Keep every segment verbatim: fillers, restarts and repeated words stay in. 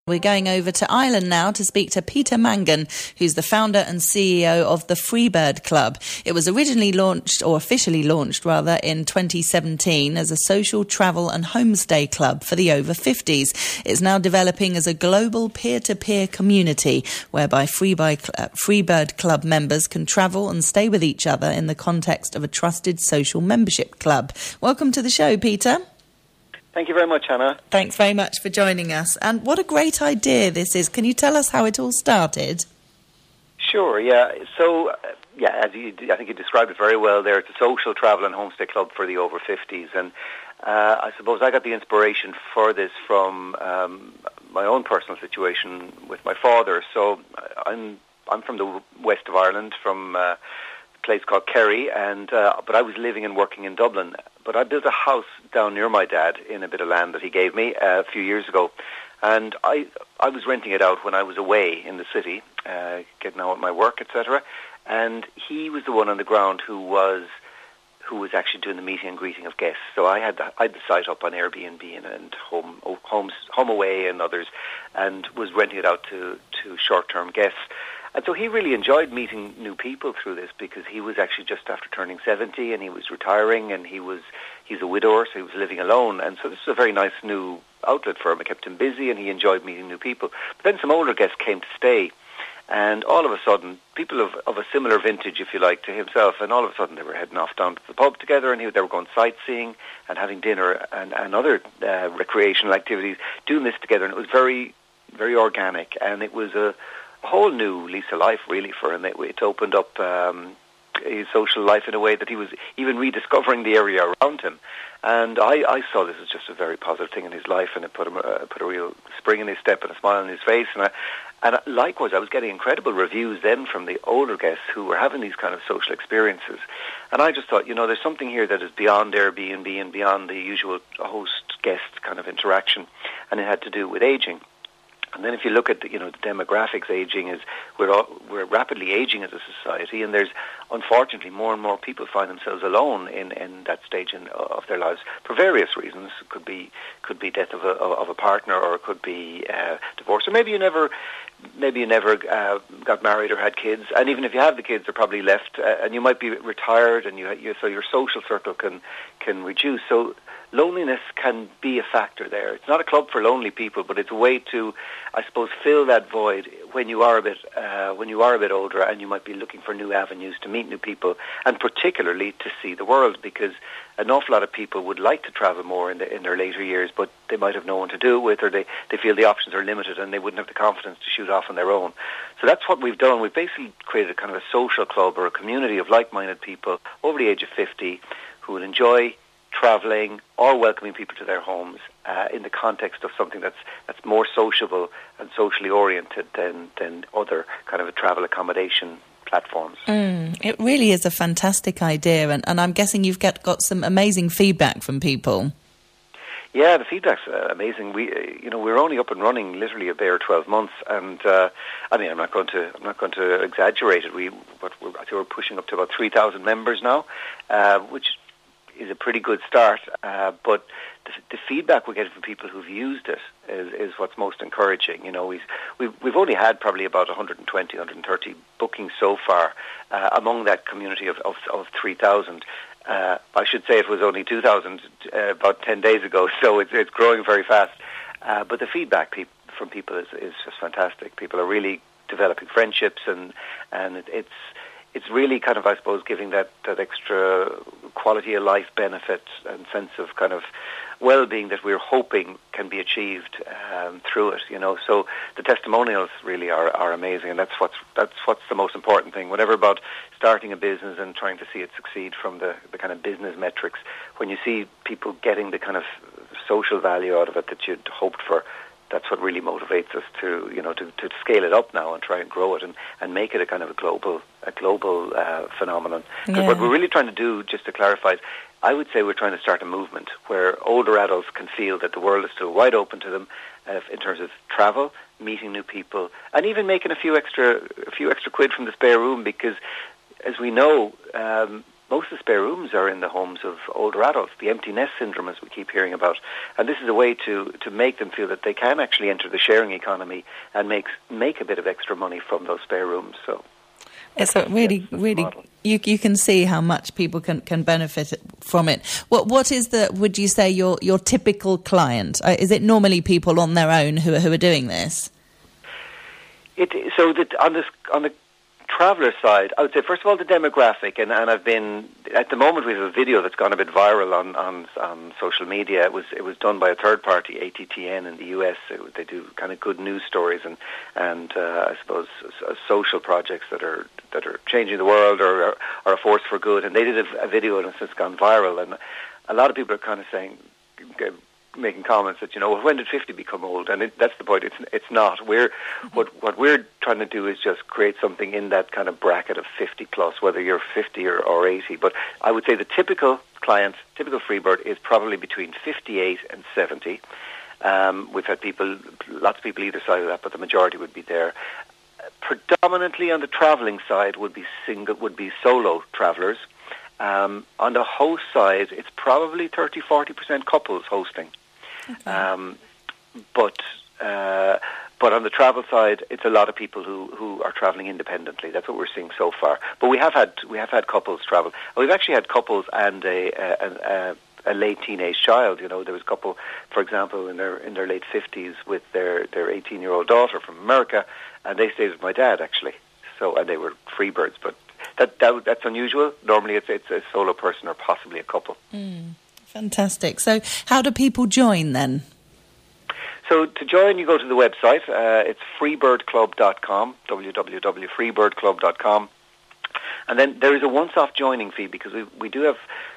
We're going over to Ireland now to speak to Peter Mangan, who's the founder and C E O of the Freebird Club. It was originally launched, or officially launched rather, in twenty seventeen as a social travel and homestay club for the over fifties. It's now developing as a global peer-to-peer community whereby Freebird Club members can travel and stay with each other in the context of a trusted social membership club. Welcome to the show, Peter. Thank you very much, Hannah. Thanks very much for joining us. And what a great idea this is. Can you tell us how it all started? Sure, yeah. So, uh, yeah, as you, I think you described it very well there. It's a social travel and homestay club for the over fifties. And uh, I suppose I got the inspiration for this from um, my own personal situation with my father. So I'm I'm from the west of Ireland, from uh, a place called Kerry, and uh, but I was living and working in Dublin. But I built a house down near my dad in a bit of land that he gave me uh, a few years ago. And I I was renting it out when I was away in the city, uh, getting on with my work, et cetera. And he was the one on the ground who was who was actually doing the meeting and greeting of guests. So I had the, I had the site up on Airbnb and, and Home Homes Home Away and others, and was renting it out to, to short-term guests. And so he really enjoyed meeting new people through this, because he was actually just after turning seventy and he was retiring, and he was he's a widower, so he was living alone. And so this was a very nice new outlet for him. It kept him busy and he enjoyed meeting new people. But then some older guests came to stay, and all of a sudden, people of, of a similar vintage, if you like, to himself, and all of a sudden they were heading off down to the pub together, and he, they were going sightseeing and having dinner and, and other uh, recreational activities, doing this together. And it was very, very organic, and it was a a whole new lease of life, really, for him. It, it opened up um, his social life in a way that he was even rediscovering the area around him. And I, I saw this as just a very positive thing in his life, and it put him uh, put a real spring in his step and a smile on his face. And, I, and likewise, I was getting incredible reviews then from the older guests who were having these kind of social experiences. And I just thought, you know, there's something here that is beyond Airbnb and beyond the usual host-guest kind of interaction, and it had to do with aging. And then if you look at the, you know, the demographics, aging is, we're all, we're rapidly aging as a society, and there's, unfortunately, more and more people find themselves alone in, in that stage in, of their lives for various reasons. It could be could be death of a of a partner, or it could be uh, divorce, or maybe you never maybe you never uh, got married or had kids, and even if you have the kids, they're probably left, uh, and you might be retired, and you, you so your social circle can can reduce. So loneliness can be a factor there. It's not a club for lonely people, but it's a way to, I suppose, fill that void when you are a bit uh, when you are a bit older, and you might be looking for new avenues to meet new people, and particularly to see the world, because an awful lot of people would like to travel more in, the, in their later years, but they might have no one to do it with, or they, they feel the options are limited and they wouldn't have the confidence to shoot off on their own. So that's what we've done. We've basically created kind of a social club, or a community of like-minded people over the age of fifty who would enjoy travelling or welcoming people to their homes uh, in the context of something that's that's more sociable and socially oriented than, than other kind of a travel accommodation platforms. Mm, it really is a fantastic idea, and, and I'm guessing you've got, got some amazing feedback from people. Yeah, the feedback's uh, amazing. We, uh, you know, we're only up and running literally a bare twelve months, and uh, I mean, I'm not going to, I'm not going to exaggerate it. We, what we're, I think we're pushing up to about three thousand members now, uh, which is a pretty good start. Uh, but the, the feedback we're getting from people who've used it is, is what's most encouraging. You know, we've we've, we've only had probably about one hundred twenty, one hundred thirty bookings so far uh, among that community of of, of three thousand. Uh, I should say it was only two thousand uh, about ten days ago, so it's, it's growing very fast. Uh, but the feedback pe- from people is, is just fantastic. People are really developing friendships, and and it, it's it's really kind of, I suppose, giving that, that extra quality of life benefit and sense of kind of well-being that we're hoping can be achieved um, through it. You know, so the testimonials really are, are amazing, and that's what's that's what's the most important thing. Whatever about starting a business and trying to see it succeed from the, the kind of business metrics, when you see people getting the kind of social value out of it that you'd hoped for, that's what really motivates us to, you know, to, to scale it up now and try and grow it and, and make it a kind of a global a global uh, phenomenon. Because yeah. What we're really trying to do, just to clarify, is I would say we're trying to start a movement where older adults can feel that the world is still wide open to them uh, in terms of travel, meeting new people, and even making a few extra a few extra quid from the spare room, because as we know, um, most of the spare rooms are in the homes of older adults, the empty nest syndrome, as we keep hearing about. And this is a way to, to make them feel that they can actually enter the sharing economy and make, make a bit of extra money from those spare rooms. So it's a really, really, you you can see how much people can, can benefit from it. What What is the, would you say, your, your typical client? Uh, is it normally people on their own who are, who are doing this? It, so that on this, on the traveller side, I would say, first of all, the demographic, and, and I've been, at the moment we have a video that's gone a bit viral on, on, on social media. It was it was done by a third party, A T T N in the U S. It, they do kind of good news stories and, and uh, I suppose, uh, social projects that are that are changing the world or are, are a force for good. And they did a, a video and it's just gone viral. And a lot of people are kind of saying, making comments that, you know, well, when did fifty become old? And it, that's the point. It's it's not. We're what what we're trying to do is just create something in that kind of bracket of fifty plus, whether you're fifty or, or eighty. But I would say the typical client, typical Freebird, is probably between fifty-eight and seventy. Um, we've had people, lots of people either side of that, but the majority would be there. Predominantly on the travelling side would be single, would be solo travellers. Um, on the host side, it's probably thirty, forty percent couples hosting. Okay. Um, but uh, but on the travel side, it's a lot of people who, who are travelling independently. That's what we're seeing so far. But we have had we have had couples travel. We've actually had couples and a a, a, a late teenage child. You know, there was a couple, for example, in their in their late fifties with their their eighteen year old daughter from America, and they stayed with my dad actually. So and they were Freebirds, but that, that that's unusual. Normally, it's it's a solo person or possibly a couple. Mm. Fantastic. So how do people join then? So to join, you go to the website. Uh, it's freebird club dot com, w w w dot freebird club dot com. And then there is a once-off joining fee because we, we do have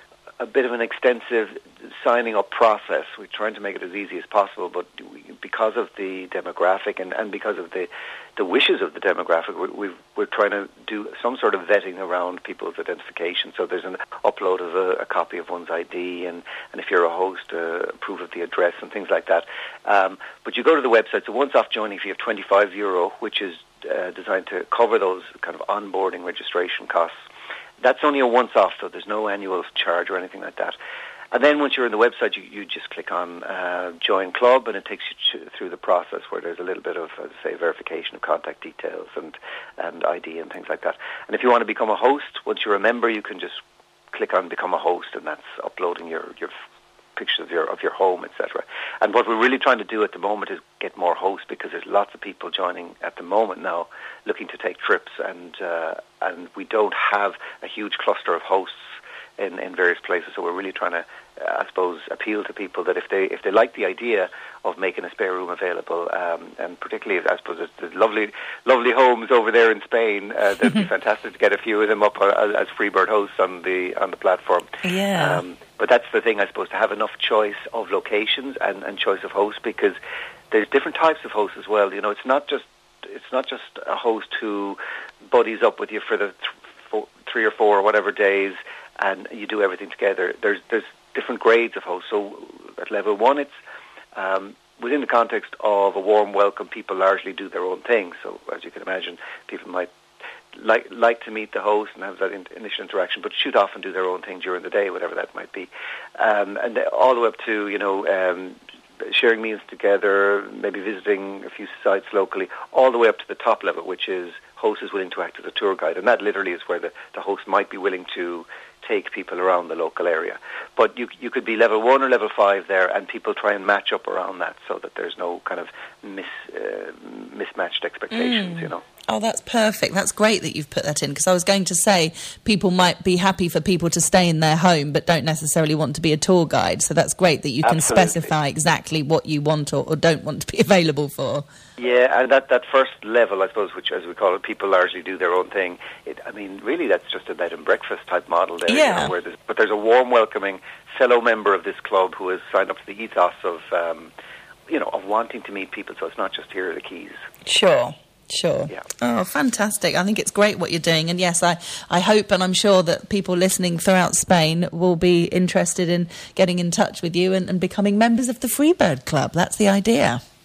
a bit of an extensive signing up process. We're trying to make it as easy as possible, but we, because of the demographic and, and because of the, the wishes of the demographic, we, we've, we're trying to do some sort of vetting around people's identification. So there's an upload of a, a copy of one's I D, and, and if you're a host, uh, proof of the address and things like that. Um, but you go to the website, it's a once-off joining fee of twenty-five euro, which is uh, designed to cover those kind of onboarding registration costs. That's only a once-off, so there's no annual charge or anything like that. And then once you're in the website, you, you just click on uh, Join Club, and it takes you to, through the process where there's a little bit of, as I say, verification of contact details and, and I D and things like that. And if you want to become a host, once you're a member, you can just click on Become a Host, and that's uploading your, your pictures of your of your home, et cetera. And what we're really trying to do at the moment is get more hosts, because there's lots of people joining at the moment now looking to take trips, and uh, and we don't have a huge cluster of hosts in, in various places. So we're really trying to, uh, I suppose, appeal to people that if they if they like the idea of making a spare room available, um, and particularly, I suppose, there's lovely lovely homes over there in Spain. Uh, that'd be fantastic to get a few of them up uh, as Freebird hosts on the on the platform. Yeah. Um, but that's the thing, I suppose, to have enough choice of locations and, and choice of hosts, because there's different types of hosts as well. You know, it's not just it's not just a host who buddies up with you for the th- four, three or four or whatever days, and you do everything together. There's there's different grades of hosts. So at level one, it's um, within the context of a warm welcome. People largely do their own thing. So as you can imagine, people might like like to meet the host and have that in, initial interaction, but shoot off and do their own thing during the day, whatever that might be. Um, and all the way up to, you know, um, sharing meals together, maybe visiting a few sites locally, all the way up to the top level, which is host is willing to act as a tour guide. And that literally is where the, the host might be willing to take people around the local area. But you you could be level one or level five there, and people try and match up around that so that there's no kind of mis, uh, mismatched expectations, mm. you know. Oh, that's perfect. That's great that you've put that in, because I was going to say people might be happy for people to stay in their home but don't necessarily want to be a tour guide. So that's great that you can Absolutely. specify exactly what you want or, or don't want to be available for. Yeah, and that, that first level, I suppose, which, as we call it, people largely do their own thing. It, I mean, really, that's just a bed and breakfast type model there. Yeah. You know, where there's, but there's a warm, welcoming fellow member of this club who has signed up to the ethos of, um, you know, of wanting to meet people. So it's not just here are the keys. Sure. Sure. Yeah. Oh, fantastic. I think it's great what you're doing. And yes, I, I hope and I'm sure that people listening throughout Spain will be interested in getting in touch with you and, and becoming members of the Freebird Club. That's the idea.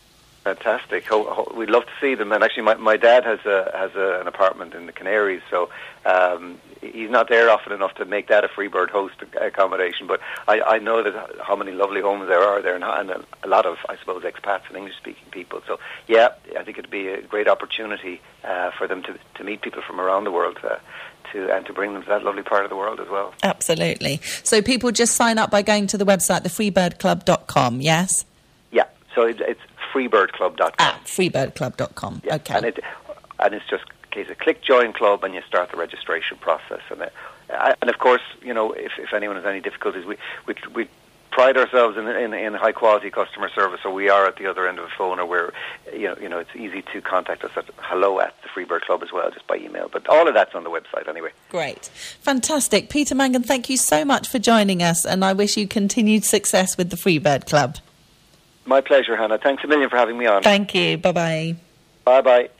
Fantastic. Ho- ho- we'd love to see them. And actually, my, my dad has a, has a, an apartment in the Canaries, so um, he's not there often enough to make that a Freebird host accommodation. But I, I know that how many lovely homes there are there, and, and a, a lot of, I suppose, expats and English-speaking people. So, yeah, I think it'd be a great opportunity uh, for them to, to meet people from around the world uh, to and to bring them to that lovely part of the world as well. Absolutely. So people just sign up by going to the website, the freebird club dot com, yes? Yeah, so it, it's freebird club dot com. Ah, freebird club dot com. Yeah. Okay. And, it, and it's just a case of click join club and you start the registration process. And, it, and of course, you know, if, if anyone has any difficulties, we we, we pride ourselves in, in in high quality customer service. So we are at the other end of the phone, or we're, you know, you know, it's easy to contact us at hello at the Freebird Club as well, just by email. But all of that's on the website anyway. Great. Fantastic. Peter Mangan, thank you so much for joining us, and I wish you continued success with the Freebird Club. My pleasure, Hannah. Thanks a million for having me on. Thank you. Bye-bye. Bye-bye.